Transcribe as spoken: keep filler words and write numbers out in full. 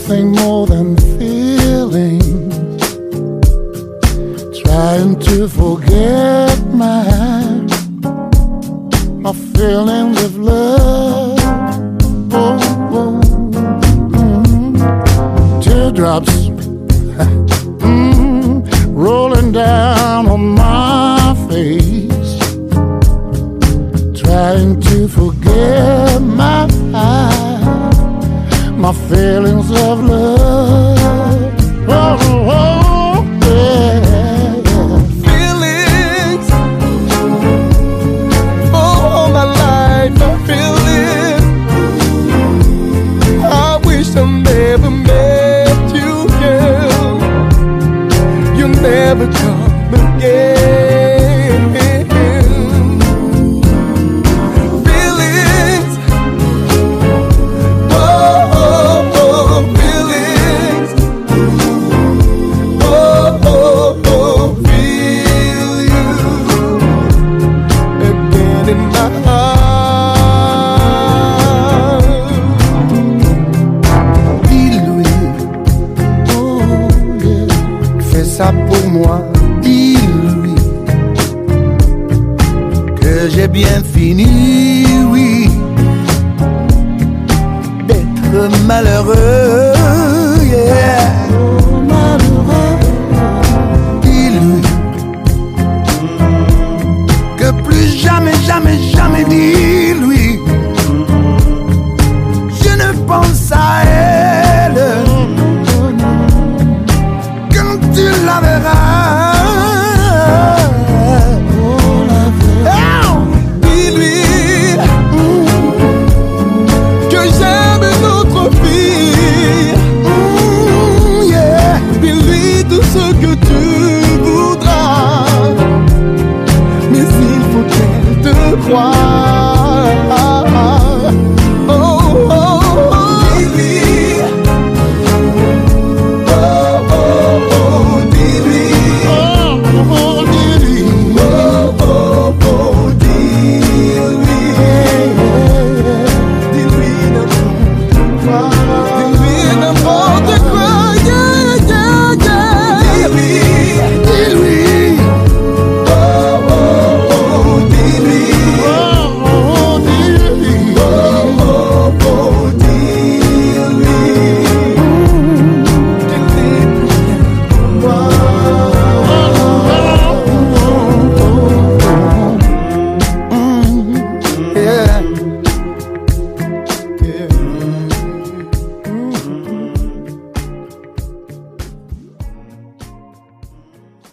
something more than feeling, trying to forget my my feelings of love. Oh, oh, mm. Teardrops mm, rolling down on my face, trying to forget my my feelings of love. Oh, oh, yeah, yeah. Feelings for my life, I feel it. I wish I never met you, girl. You'll never come again. Ça pour moi, dis-lui que j'ai bien fini, oui, d'être malheureux, yeah. Malheureux. Dis-lui que plus jamais, jamais, jamais, dis-lui je ne pense à elle. Tu la verras.